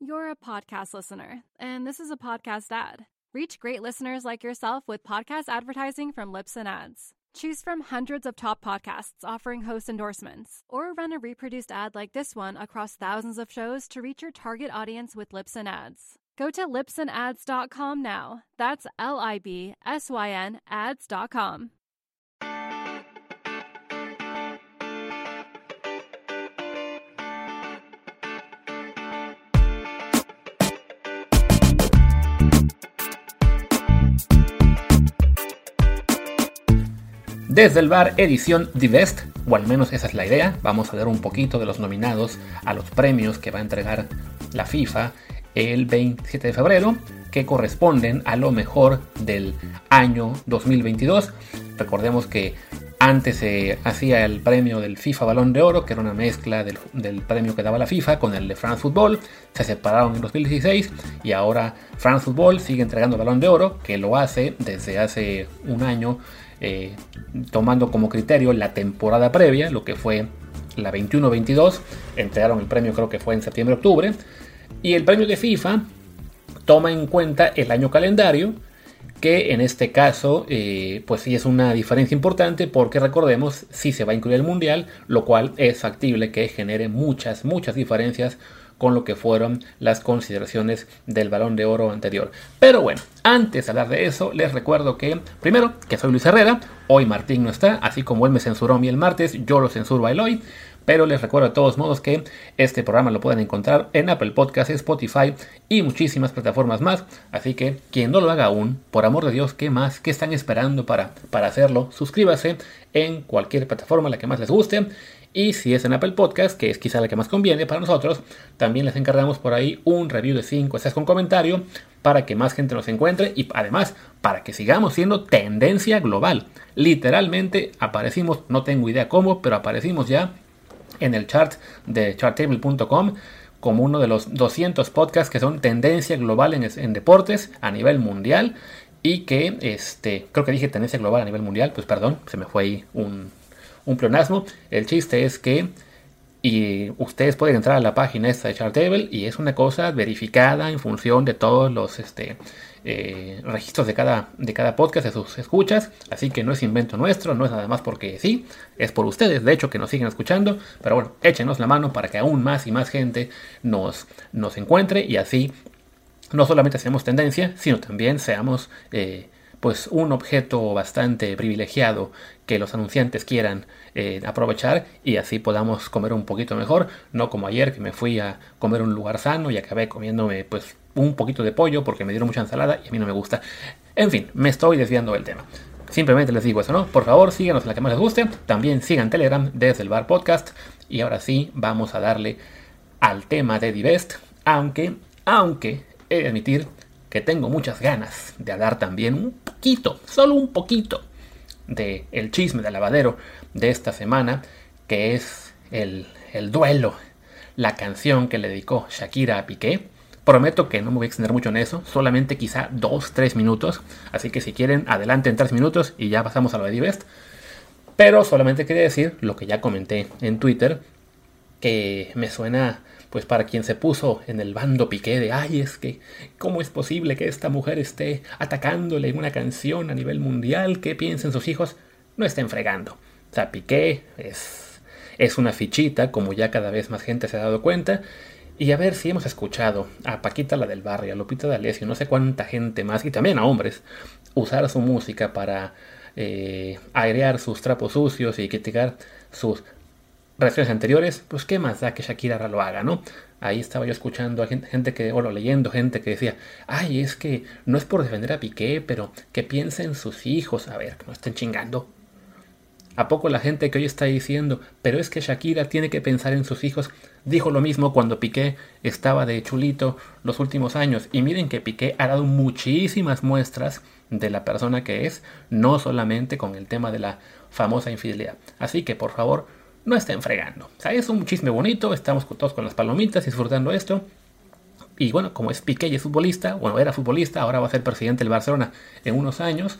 You're a podcast listener, and this is a podcast ad. Reach great listeners like yourself with podcast advertising from Libsyn Ads. Choose from hundreds of top podcasts offering host endorsements, or run a reproduced ad like this one across thousands of shows to reach your target audience with Libsyn Ads. Go to libsynads.com now. That's LIBSYN ads.com. Desde el bar edición The Best, o al menos esa es la idea. Vamos a ver un poquito de los nominados a los premios que va a entregar la FIFA el 27 de febrero, que corresponden a lo mejor del año 2022. Recordemos que antes se hacía el premio del FIFA Balón de Oro, que era una mezcla del premio que daba la FIFA con el de France Football. Se separaron en 2016 y ahora France Football sigue entregando el Balón de Oro, que lo hace desde hace un año, tomando como criterio la temporada previa, lo que fue la 21-22. Entregaron el premio, creo que fue en septiembre-octubre. Y el premio de FIFA toma en cuenta el año calendario, que en este caso pues sí es una diferencia importante, porque recordemos, sí se va a incluir el Mundial, lo cual es factible que genere muchas diferencias con lo que fueron las consideraciones del Balón de Oro anterior. Pero bueno, antes de hablar de eso, les recuerdo que, primero, que soy Luis Herrera. Hoy Martín no está, así como él me censuró a mí el martes, yo lo censuro a él hoy. Pero les recuerdo de todos modos que este programa lo pueden encontrar en Apple Podcasts, Spotify y muchísimas plataformas más. Así que quien no lo haga aún, por amor de Dios, ¿qué más? ¿Qué están esperando para hacerlo? Suscríbase en cualquier plataforma, la que más les guste. Y si es en Apple Podcast, que es quizá la que más conviene para nosotros, también les encargamos por ahí un review de 5 estrellas con comentario para que más gente nos encuentre y además para que sigamos siendo tendencia global. Literalmente aparecimos, no tengo idea cómo, pero aparecimos ya en el chart de charttable.com como uno de los 200 podcasts que son tendencia global en deportes a nivel mundial, y que creo que dije tendencia global a nivel mundial, pues perdón, se me fue ahí un pleonasmo. El chiste es que ustedes pueden entrar a la página esta de Chartable y es una cosa verificada en función de todos los registros de cada podcast, de sus escuchas. Así que no es invento nuestro, no es nada más porque sí, es por ustedes, de hecho, que nos siguen escuchando. Pero bueno, échenos la mano para que aún más y más gente nos encuentre, y así no solamente seamos tendencia, sino también seamos pues un objeto bastante privilegiado que los anunciantes quieran aprovechar, y así podamos comer un poquito mejor, no como ayer que me fui a comer un lugar sano y acabé comiéndome pues un poquito de pollo porque me dieron mucha ensalada y a mí no me gusta. En fin, me estoy desviando del tema. Simplemente les digo eso, ¿no? Por favor, síganos en la que más les guste. También sigan Telegram desde el Bar Podcast. Y ahora sí, vamos a darle al tema de The Best, aunque he de admitir que tengo muchas ganas de hablar también un poquito, solo un poquito, de el chisme de lavadero de esta semana, que es el duelo, la canción que le dedicó Shakira a Piqué. Prometo que no me voy a extender mucho en eso, solamente quizá 2-3 minutos, así que si quieren, adelante en 3 minutos y ya pasamos a lo de The Best. Pero solamente quería decir lo que ya comenté en Twitter, que me suena, pues para quien se puso en el bando Piqué de ay, es que ¿cómo es posible que esta mujer esté atacándole en una canción a nivel mundial? ¿Qué piensan sus hijos? No estén fregando. O sea, Piqué es una fichita, como ya cada vez más gente se ha dado cuenta. Y a ver si hemos escuchado a Paquita, la del barrio, a Lupita D'Alessio, no sé cuánta gente más, y también a hombres, usar su música para airear sus trapos sucios y criticar sus reacciones anteriores. Pues qué más da que Shakira ahora lo haga, ¿no? Ahí estaba yo escuchando a gente que, o leyendo gente que decía, ay, es que no es por defender a Piqué, pero que piensen sus hijos. A ver, que no estén chingando. ¿A poco la gente que hoy está diciendo, pero es que Shakira tiene que pensar en sus hijos, dijo lo mismo cuando Piqué estaba de chulito los últimos años? Y miren que Piqué ha dado muchísimas muestras de la persona que es, no solamente con el tema de la famosa infidelidad. Así que, por favor, no estén fregando. O sea, es un chisme bonito, estamos todos con las palomitas disfrutando esto. Y bueno, como es Piqué y es futbolista, bueno, era futbolista, ahora va a ser presidente del Barcelona en unos años,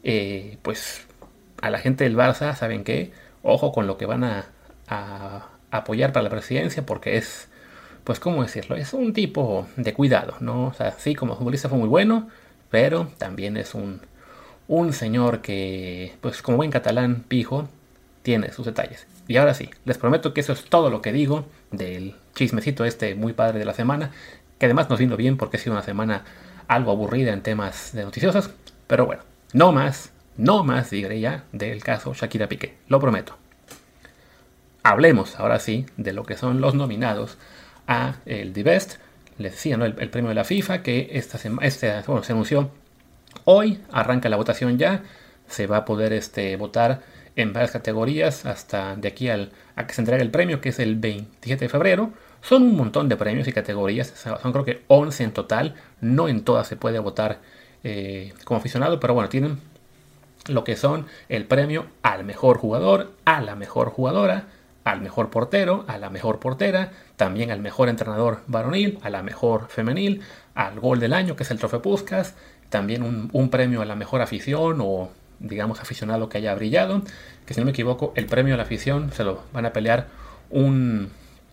pues a la gente del Barça, ¿saben qué? Ojo con lo que van a apoyar para la presidencia, porque es pues cómo decirlo, es un tipo de cuidado, ¿no? O sea, sí, como futbolista fue muy bueno, pero también es un señor que, pues como buen catalán pijo, tiene sus detalles. Y ahora sí, les prometo que eso es todo lo que digo del chismecito este muy padre de la semana, que además nos vino bien porque ha sido una semana algo aburrida en temas de noticiosos, pero bueno, no más diré ya del caso Shakira Piqué, lo prometo. Hablemos ahora sí de lo que son los nominados a el The Best. Les decía, ¿no? el premio de la FIFA que se anunció hoy, arranca la votación ya, se va a poder votar en varias categorías hasta de aquí a que se entregue el premio, que es el 27 de febrero. Son un montón de premios y categorías, son creo que 11 en total, no en todas se puede votar como aficionado, pero bueno, tienen lo que son el premio al mejor jugador, a la mejor jugadora, al mejor portero, a la mejor portera, también al mejor entrenador varonil, a la mejor femenil, al gol del año, que es el Trofeo Puskás, también un premio a la mejor afición o digamos aficionado que haya brillado, que si no me equivoco el premio a la afición se lo van a pelear un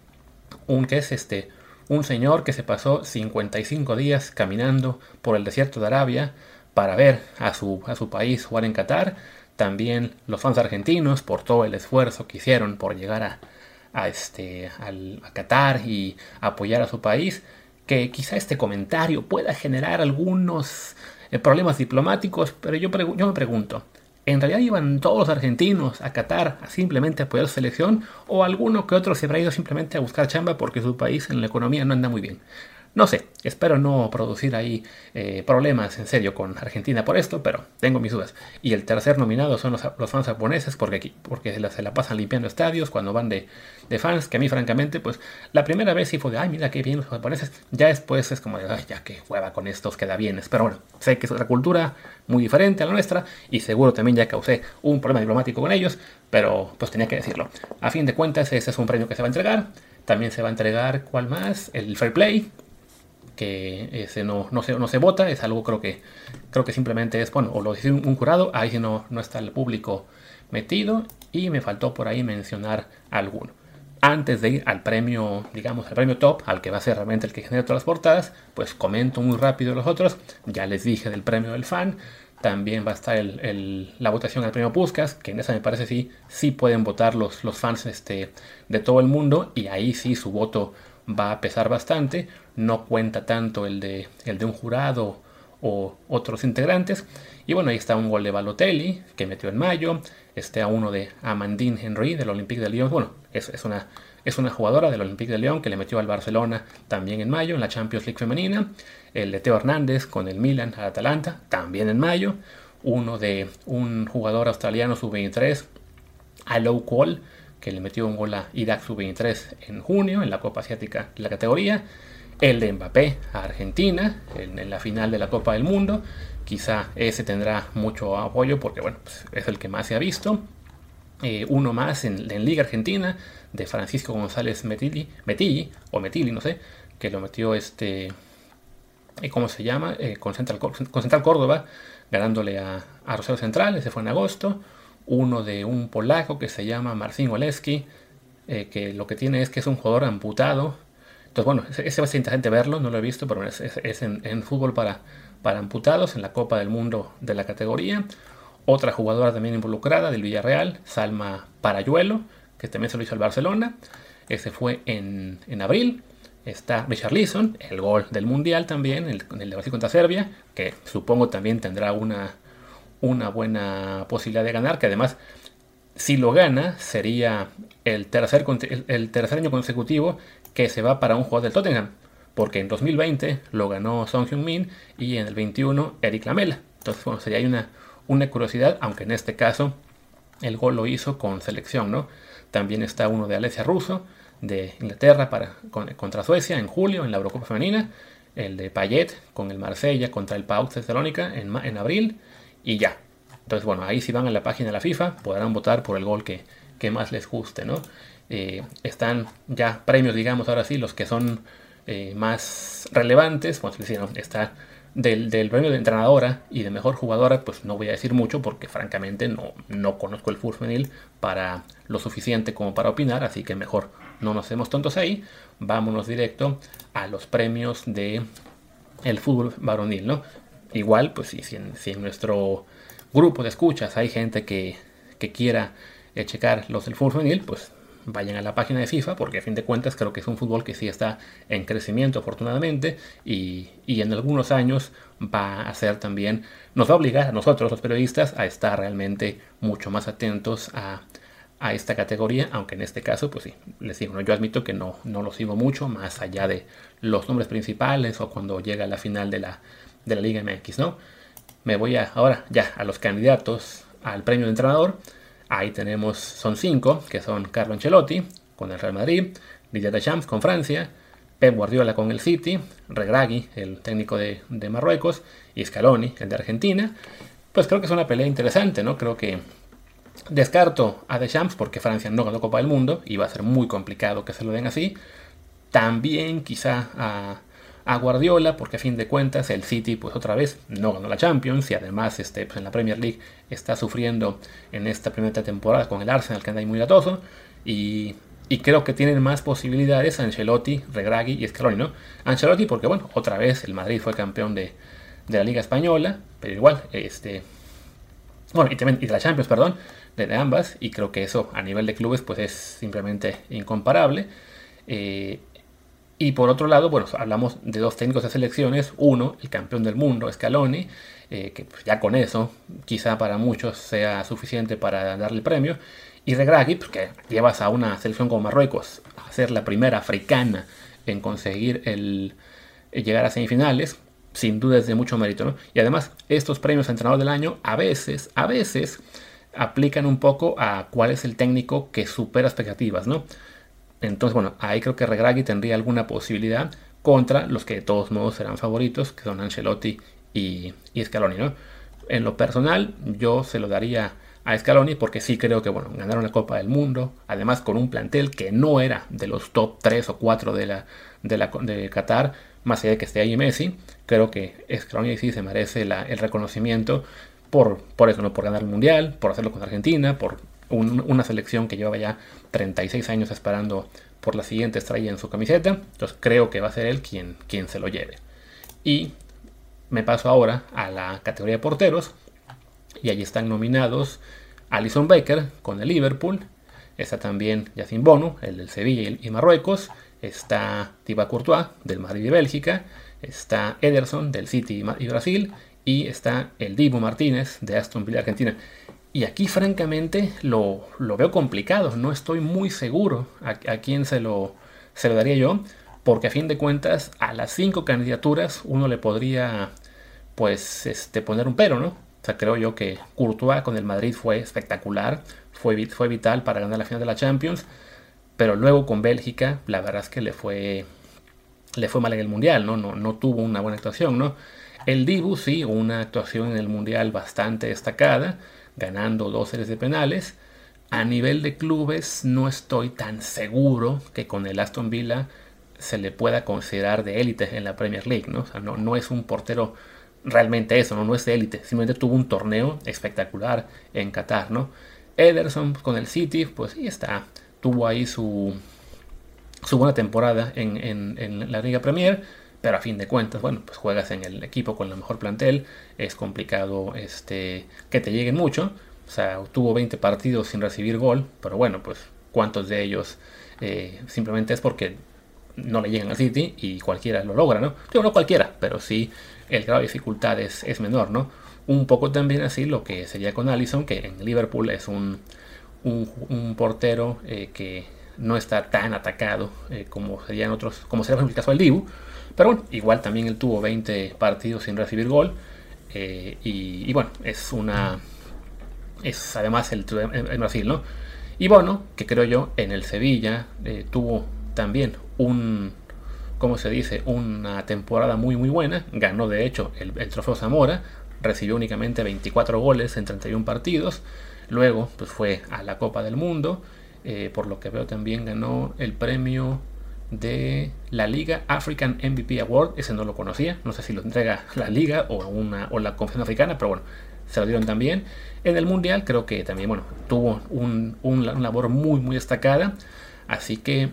señor que se pasó 55 días caminando por el desierto de Arabia para ver a su país jugar en Qatar. También los fans argentinos por todo el esfuerzo que hicieron por llegar a Qatar y apoyar a su país. Que quizá este comentario pueda generar algunos problemas diplomáticos, pero yo me pregunto, ¿en realidad iban todos los argentinos a Qatar a simplemente apoyar a su selección o alguno que otro se habrá ido simplemente a buscar chamba porque su país en la economía no anda muy bien? No sé, espero no producir ahí problemas en serio con Argentina por esto, pero tengo mis dudas. Y el tercer nominado son los fans japoneses, porque se la pasan limpiando estadios cuando van de fans, que a mí francamente, pues la primera vez sí fue de, ay, mira qué bien los japoneses, ya después es como de, ay, ya que hueva con estos, queda bienes. Pero bueno, sé que es otra cultura muy diferente a la nuestra, y seguro también ya causé un problema diplomático con ellos, pero pues tenía que decirlo. A fin de cuentas, ese es un premio que se va a entregar. También se va a entregar, ¿cuál más? El Fair Play, que ese no se vota, es algo creo que simplemente es, bueno, o lo dice un jurado, ahí sí no está el público metido, y me faltó por ahí mencionar alguno. Antes de ir al premio, digamos, al premio top, al que va a ser realmente el que genera todas las portadas, pues comento muy rápido los otros. Ya les dije del premio del fan, también va a estar la votación al premio Puskás, que en esa me parece sí pueden votar los fans de todo el mundo, y ahí sí su voto va a pesar bastante, no cuenta tanto el de un jurado o otros integrantes. Y bueno, ahí está un gol de Balotelli que metió en mayo, a uno de Amandine Henry del Olympique de Lyon, bueno, es una jugadora del Olympique de Lyon que le metió al Barcelona también en mayo en la Champions League femenina, el de Theo Hernández con el Milan al Atalanta también en mayo, uno de un jugador australiano sub-23, Alou Cole, que le metió un gol a Irak sub-23 en junio en la Copa Asiática de la categoría, el de Mbappé a Argentina en la final de la Copa del Mundo, quizá ese tendrá mucho apoyo porque bueno, pues es el que más se ha visto. Uno más en Liga Argentina de Francisco González Metilli, no sé, que lo metió ¿cómo se llama? Con Central Córdoba, ganándole a Rosario Central, ese fue en agosto. Uno de un polaco que se llama Marcin Oleski, que lo que tiene es que es un jugador amputado. Entonces bueno, ese va a ser interesante verlo, no lo he visto, pero es en fútbol para amputados en la Copa del Mundo de la categoría. Otra jugadora también involucrada del Villarreal, Salma Parayuelo, que también se lo hizo al Barcelona. Ese fue en abril. Está Richarlison, el gol del Mundial también, el de Brasil contra Serbia, que supongo también tendrá una buena posibilidad de ganar, que además, si lo gana, sería el tercer año consecutivo que se va para un jugador del Tottenham, porque en 2020 lo ganó Son Heung-min y en el 21 Eric Lamela. Entonces, bueno, sería ahí una curiosidad, aunque en este caso el gol lo hizo con selección, ¿no? También está uno de Alessia Russo, de Inglaterra contra Suecia en julio en la Eurocopa Femenina, el de Payet con el Marsella contra el PAOK Tesalónica en abril, y ya. Entonces, bueno, ahí si van a la página de la FIFA podrán votar por el gol que más les guste, ¿no? Están ya premios, digamos, ahora sí, los que son más relevantes. Pues les decía, ¿no? Está del premio de entrenadora y de mejor jugadora, pues no voy a decir mucho porque francamente no conozco el fútbol femenil para lo suficiente como para opinar, así que mejor no nos hacemos tontos ahí, vámonos directo a los premios de el fútbol varonil, ¿no? Igual, pues si en nuestro grupo de escuchas hay gente que quiera checar los del fútbol femenil, pues vayan a la página de FIFA, porque a fin de cuentas creo que es un fútbol que sí está en crecimiento afortunadamente, y en algunos años va a ser también, nos va a obligar a nosotros los periodistas a estar realmente mucho más atentos a esta categoría, aunque en este caso, pues sí, les digo, ¿no? Yo admito que no lo sigo mucho, más allá de los nombres principales o cuando llega la final de la Liga MX, ¿no? Me voy ahora ya a los candidatos al premio de entrenador. Ahí tenemos, son 5, que son Carlo Ancelotti con el Real Madrid, Didier Deschamps con Francia, Pep Guardiola con el City, Regragui, el técnico de Marruecos, y Scaloni, el de Argentina. Pues creo que es una pelea interesante, ¿no? Creo que descarto a Deschamps porque Francia no ganó Copa del Mundo y va a ser muy complicado que se lo den así. También quizá a Guardiola, porque a fin de cuentas el City pues otra vez no ganó la Champions y además pues en la Premier League está sufriendo en esta primera temporada con el Arsenal, que anda ahí muy latoso, y creo que tienen más posibilidades Ancelotti, Regragui y Scaloni, ¿no? Ancelotti porque bueno, otra vez el Madrid fue campeón de la Liga Española, pero igual bueno, y también y de la Champions, perdón, de ambas, y creo que eso a nivel de clubes pues es simplemente incomparable. Y por otro lado, bueno, hablamos de 2 técnicos de selecciones. Uno, el campeón del mundo, Scaloni, que pues ya con eso quizá para muchos sea suficiente para darle el premio. Y Regragui, pues que llevas a una selección como Marruecos a ser la primera africana en conseguir llegar a semifinales, sin duda es de mucho mérito, ¿no? Y además, estos premios a entrenador del año a veces aplican un poco a cuál es el técnico que supera expectativas, ¿no? Entonces, bueno, ahí creo que Regragui tendría alguna posibilidad contra los que de todos modos serán favoritos, que son Ancelotti y Scaloni, ¿no? En lo personal, yo se lo daría a Scaloni porque sí creo que, bueno, ganaron la Copa del Mundo, además con un plantel que no era de los top 3 o 4 de Qatar, más allá de que esté ahí Messi. Creo que Scaloni sí se merece el reconocimiento por eso, ¿no? Por ganar el Mundial, por hacerlo con Argentina, por una selección que llevaba ya 36 años esperando por la siguiente estrella en su camiseta. Entonces creo que va a ser él quien se lo lleve. Y me paso ahora a la categoría de porteros, y allí están nominados Alisson Becker con el Liverpool, está también Yacine Bono, el del Sevilla y Marruecos, está Thibaut Courtois del Madrid y Bélgica, está Ederson del City y Brasil, y está el Dibu Martínez de Aston Villa Argentina. Y aquí francamente lo veo complicado, no estoy muy seguro a quién se lo daría yo, porque a fin de cuentas a las 5 candidaturas uno le podría pues poner un pero, ¿no? O sea, creo yo que Courtois con el Madrid fue espectacular, fue vital para ganar la final de la Champions, pero luego con Bélgica la verdad es que le fue mal en el Mundial, ¿no? No tuvo una buena actuación, ¿no? El Dibu sí, una actuación en el Mundial bastante destacada, ganando 2 series de penales. A nivel de clubes no estoy tan seguro que con el Aston Villa se le pueda considerar de élite en la Premier League, ¿no? O sea, no es un portero realmente eso, no es de élite, simplemente tuvo un torneo espectacular en Qatar, ¿no? Ederson con el City, pues sí tuvo ahí su buena temporada en la Liga Premier, pero a fin de cuentas, bueno, pues juegas en el equipo con la mejor plantel, es complicado que te lleguen mucho. O sea, tuvo 20 partidos sin recibir gol, pero bueno, pues cuántos de ellos simplemente es porque no le llegan al City y cualquiera lo logra, ¿no? Digo, no cualquiera, pero sí el grado de dificultad es menor, ¿no? Un poco también así lo que sería con Alisson, que en Liverpool es un portero que no está tan atacado como sería en el caso del Dibu. Pero bueno, igual también él tuvo 20 partidos sin recibir gol. Y bueno, es además el Brasil, ¿no? Y bueno, que creo yo en el Sevilla tuvo también una temporada muy muy buena. Ganó de hecho el trofeo Zamora, recibió únicamente 24 goles en 31 partidos. Luego pues fue a la Copa del Mundo, por lo que veo también ganó el premio de la Liga African MVP Award. Ese no lo conocía, no sé si lo entrega la Liga o la Confederación Africana, pero bueno, se lo dieron también. En el Mundial creo que también, bueno, tuvo una labor muy muy destacada, así que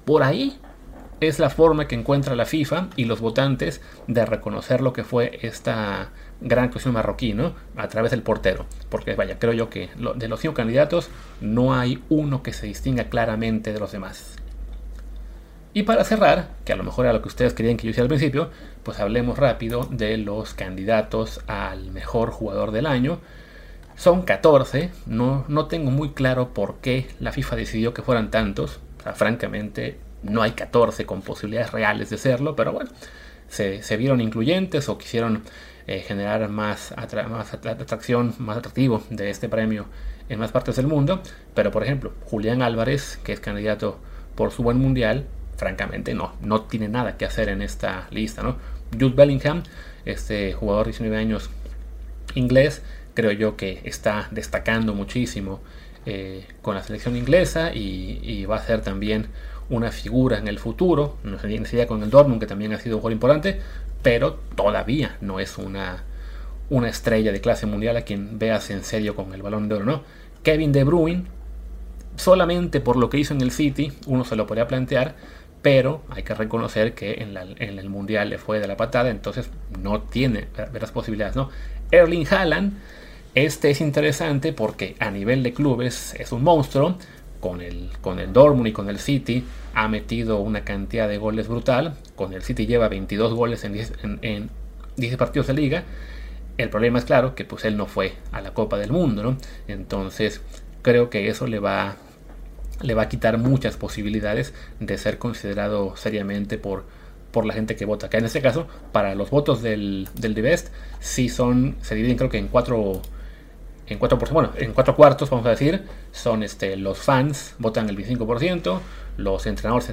por ahí es la forma que encuentra la FIFA y los votantes de reconocer lo que fue esta gran actuación marroquí, ¿no? A través del portero. Porque vaya, creo yo que de los 5 candidatos no hay uno que se distinga claramente de los demás. Y para cerrar, que a lo mejor era lo que ustedes querían que yo hiciera al principio, pues hablemos rápido de los candidatos al mejor jugador del año. Son 14, no tengo muy claro por qué la FIFA decidió que fueran tantos. O sea, francamente, no hay 14 con posibilidades reales de serlo, pero bueno, se vieron incluyentes o quisieron generar más atracción, más atractivo de este premio en más partes del mundo. Pero por ejemplo, Julián Álvarez, que es candidato por su buen mundial, francamente no tiene nada que hacer en esta lista, ¿no? Jude Bellingham, este jugador de 19 años inglés, creo yo que está destacando muchísimo con la selección inglesa y va a ser también una figura en el futuro, no sé, enseguida con el Dortmund, que también ha sido un jugador importante, pero todavía no es una estrella de clase mundial a quien veas en serio con el Balón de Oro, ¿no? Kevin De Bruyne, solamente por lo que hizo en el City, uno se lo podría plantear, pero hay que reconocer que en el Mundial le fue de la patada, entonces no tiene veras posibilidades, ¿no? Erling Haaland, este es interesante porque a nivel de clubes es un monstruo. Con el Dortmund y con el City ha metido una cantidad de goles brutal. Con el City lleva 22 goles en 10 partidos de liga. El problema es claro que pues él no fue a la Copa del Mundo, ¿no? Entonces creo que eso le va a quitar muchas posibilidades de ser considerado seriamente por la gente que vota. Que en este caso, para los votos del The Best, sí se dividen creo que en cuatro cuartos, vamos a decir. Son los fans votan el 25%, los entrenadores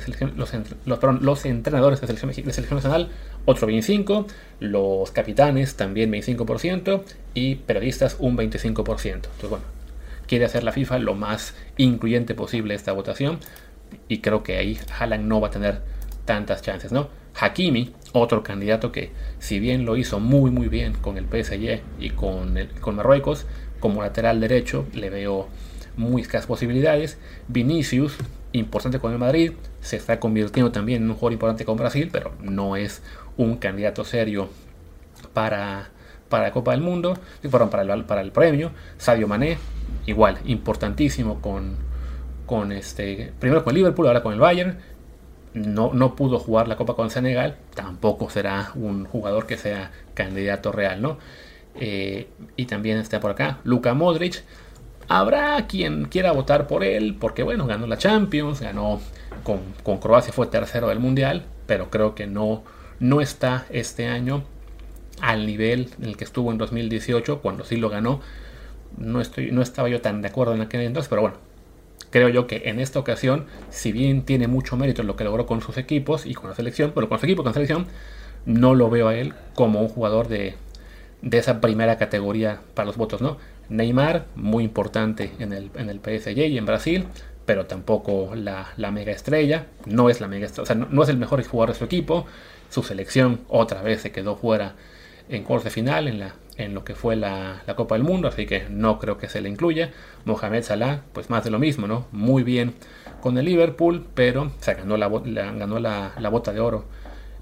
de selección nacional otro 25%, los capitanes también 25% y periodistas un 25%. Entonces bueno, quiere hacer la FIFA lo más incluyente posible esta votación y creo que ahí Haaland no va a tener tantas chances, ¿no? Hakimi, otro candidato que si bien lo hizo muy muy bien con el PSG y con Marruecos, como lateral derecho le veo muy escasas posibilidades. Vinicius, importante con el Madrid, se está convirtiendo también en un jugador importante con Brasil, pero no es un candidato serio para la Copa del Mundo, para el premio. Sadio Mané, igual, importantísimo primero con el Liverpool, ahora con el Bayern. No pudo jugar la Copa con Senegal, tampoco será un jugador que sea candidato real, ¿no? Y también está por acá Luka Modric. Habrá quien quiera votar por él porque bueno, ganó la Champions, ganó con Croacia, fue tercero del Mundial, pero creo que no está este año al nivel en el que estuvo en 2018 cuando sí lo ganó. No estaba yo tan de acuerdo en aquel entonces, pero bueno, creo yo que en esta ocasión, si bien tiene mucho mérito en lo que logró con sus equipos y con la selección, pero con su equipo, con la selección, no lo veo a él como un jugador de esa primera categoría para los votos, ¿no? Neymar, muy importante en el PSG y en Brasil, pero tampoco la mega estrella, no es la mega estrella, o sea, no es el mejor jugador de su equipo. Su selección otra vez se quedó fuera en cuartos de final en lo que fue la Copa del Mundo, así que no creo que se le incluya. Mohamed Salah, pues más de lo mismo, ¿no? Muy bien con el Liverpool, pero se ganó la bota de oro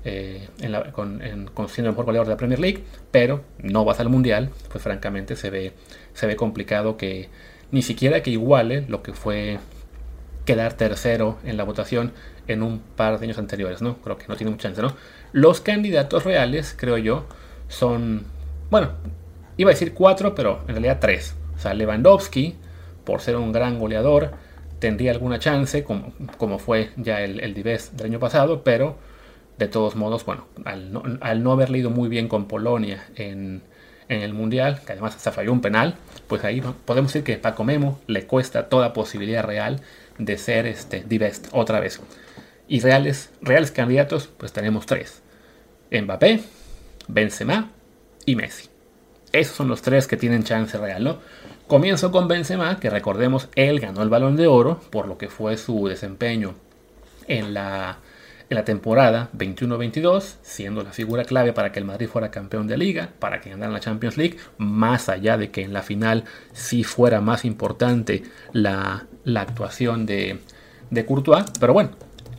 con siendo el mejor goleador de la Premier League, pero no vas al Mundial, pues francamente se ve complicado que ni siquiera que iguale lo que fue quedar tercero en la votación en un par de años anteriores, ¿no? Creo que no tiene mucha chance, ¿no? Los candidatos reales, creo yo, son, bueno, iba a decir 4, pero en realidad 3. O sea, Lewandowski, por ser un gran goleador, tendría alguna chance, como fue ya el The Best del año pasado, pero de todos modos, bueno, al no haber leído muy bien con Polonia en el Mundial, que además hasta falló un penal, pues ahí podemos decir que Paco Memo le cuesta toda posibilidad real de ser The Best otra vez. Y reales candidatos, pues tenemos 3. Mbappé, Benzema y Messi. Esos son los 3 que tienen chance real, ¿no? Comienzo con Benzema, que recordemos, él ganó el Balón de Oro por lo que fue su desempeño en la temporada 21-22, siendo la figura clave para que el Madrid fuera campeón de Liga, para que ganara la Champions League, más allá de que en la final sí fuera más importante la actuación de Courtois. Pero bueno,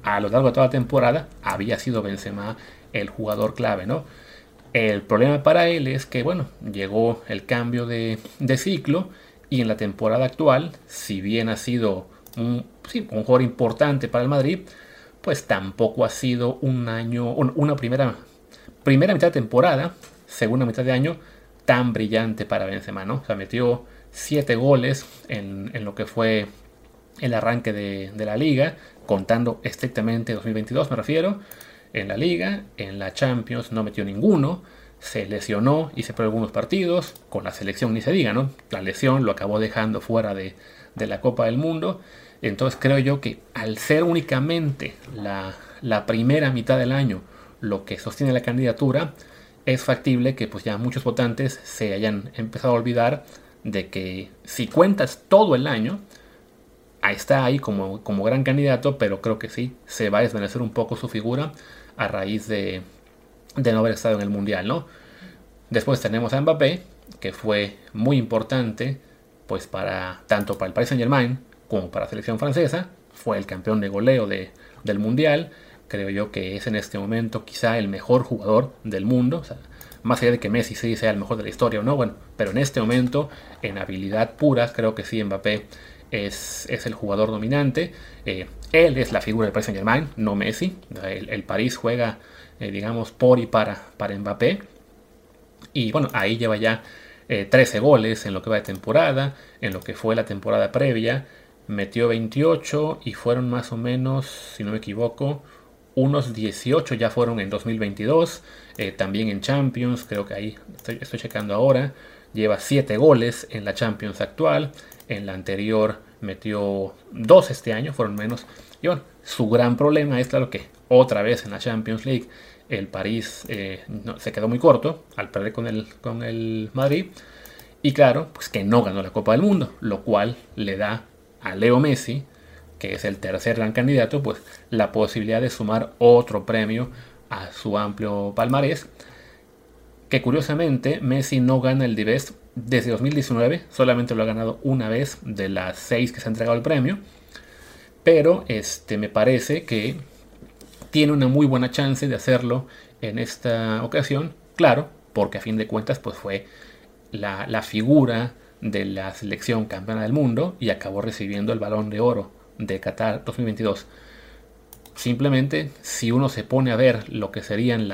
a lo largo de toda la temporada había sido Benzema el jugador clave, ¿no? El problema para él es que, bueno, llegó el cambio de ciclo y en la temporada actual, si bien ha sido un jugador importante para el Madrid, pues tampoco ha sido una primera mitad de temporada, segunda mitad de año, tan brillante para Benzema, ¿no? O sea, metió 7 goles en lo que fue el arranque de la liga, contando estrictamente 2022 me refiero. En la liga, en la Champions no metió ninguno, se lesionó y se perdió algunos partidos, con la selección ni se diga, ¿no? La lesión lo acabó dejando fuera de la Copa del Mundo. Entonces creo yo que al ser únicamente la primera mitad del año lo que sostiene la candidatura, es factible que pues ya muchos votantes se hayan empezado a olvidar de que si cuentas todo el año, está ahí como gran candidato, pero creo que sí, se va a desvanecer un poco su figura a raíz de no haber estado en el Mundial, ¿no? Después tenemos a Mbappé, que fue muy importante pues tanto para el Paris Saint-Germain como para la selección francesa. Fue el campeón de goleo del Mundial. Creo yo que es en este momento quizá el mejor jugador del mundo. O sea, más allá de que Messi sí sea el mejor de la historia o no, bueno, pero en este momento, en habilidad pura, creo que sí, Mbappé es el jugador dominante. Él es la figura del Paris Saint-Germain, no Messi. El París juega, digamos, por y para Mbappé. Y bueno, ahí lleva ya 13 goles en lo que va de temporada. En lo que fue la temporada previa, metió 28 y fueron más o menos, si no me equivoco, unos 18 ya fueron en 2022. También en Champions, creo que ahí estoy checando ahora, lleva 7 goles en la Champions actual. En la anterior metió 2 este año, fueron menos. Y bueno, su gran problema es claro que otra vez en la Champions League el París se quedó muy corto al perder con el Madrid. Y claro, pues que no ganó la Copa del Mundo, lo cual le da a Leo Messi, que es el tercer gran candidato, pues la posibilidad de sumar otro premio a su amplio palmarés. Que curiosamente Messi no gana el The Best desde 2019, solamente lo ha ganado una vez de las 6 que se ha entregado el premio, pero me parece que tiene una muy buena chance de hacerlo en esta ocasión, claro, porque a fin de cuentas pues fue la figura de la selección campeona del mundo y acabó recibiendo el Balón de Oro de Qatar 2022. Simplemente, si uno se pone a ver lo que serían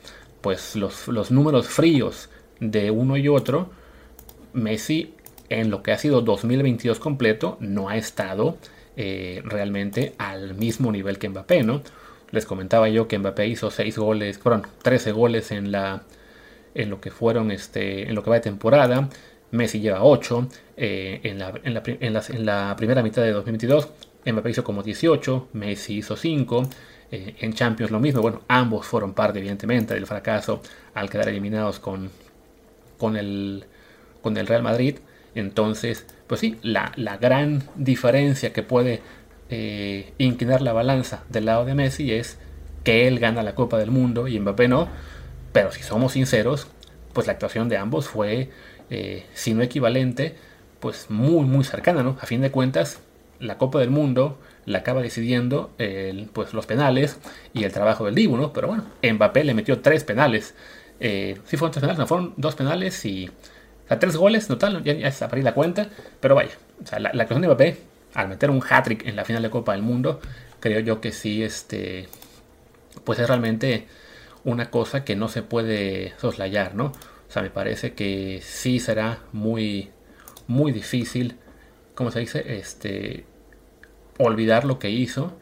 los números fríos de uno y otro, Messi en lo que ha sido 2022 completo no ha estado realmente al mismo nivel que Mbappé, ¿no? Les comentaba yo que Mbappé hizo 13 goles en lo que fueron en lo que va de temporada. Messi lleva 8 en la primera mitad de 2022. Mbappé hizo como 18, Messi hizo 5. En Champions lo mismo. Bueno, ambos fueron parte evidentemente del fracaso al quedar eliminados con el Real Madrid. Entonces, pues sí, la gran diferencia que puede inclinar la balanza del lado de Messi es que él gana la Copa del Mundo y Mbappé no. Pero si somos sinceros, pues la actuación de ambos fue, si no equivalente, pues muy muy cercana, ¿no? A fin de cuentas, la Copa del Mundo la acaba decidiendo pues los penales y el trabajo del Dibu, ¿no? Pero bueno, Mbappé le metió 3 penales. Sí fueron 3 penales, no, fueron 2 penales y... O sea, 3 goles en total, ya se perdí la cuenta. Pero vaya, o sea, la actuación de Mbappé, al meter un hat-trick en la final de Copa del Mundo, creo yo que sí, pues es realmente una cosa que no se puede soslayar, ¿no? O sea, me parece que sí será muy, muy difícil, ¿cómo se dice? Olvidar lo que hizo,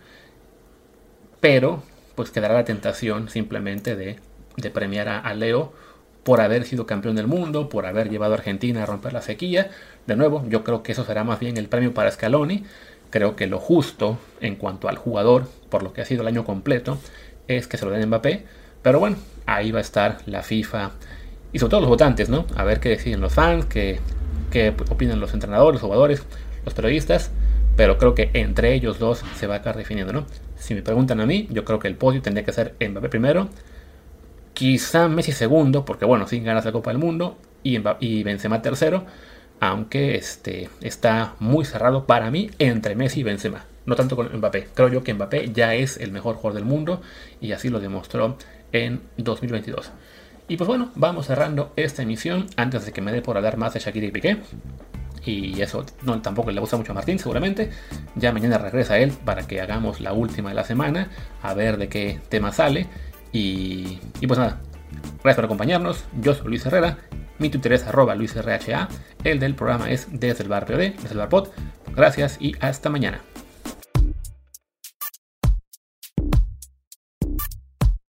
pero pues quedará la tentación simplemente de premiar a Leo por haber sido campeón del mundo, por haber llevado a Argentina a romper la sequía. De nuevo, yo creo que eso será más bien el premio para Scaloni. Creo que lo justo en cuanto al jugador, por lo que ha sido el año completo, es que se lo den a Mbappé. Pero bueno, ahí va a estar la FIFA y sobre todo los votantes, ¿no? A ver qué deciden los fans, qué opinan los entrenadores, los jugadores, los periodistas. Pero creo que entre ellos dos se va a acabar definiendo, ¿no? Si me preguntan a mí, yo creo que el podio tendría que ser Mbappé primero, quizá Messi segundo, porque bueno, sí ganas la Copa del Mundo, y Benzema tercero, aunque está muy cerrado para mí entre Messi y Benzema. no tanto con Mbappé. Creo yo que Mbappé ya es el mejor jugador del mundo y así lo demostró en 2022. Y pues bueno, vamos cerrando esta emisión antes de que me dé por hablar más de Shaqiri y Piqué. Y eso tampoco le gusta mucho a Martín seguramente. Ya mañana regresa él para que hagamos la última de la semana, a ver de qué tema sale. Y pues nada, gracias por acompañarnos. Yo soy Luis Herrera, mi Twitter es @LuisRHA, el del programa es Desde el Bar POD, Desde el Bar Pod. Gracias y hasta mañana.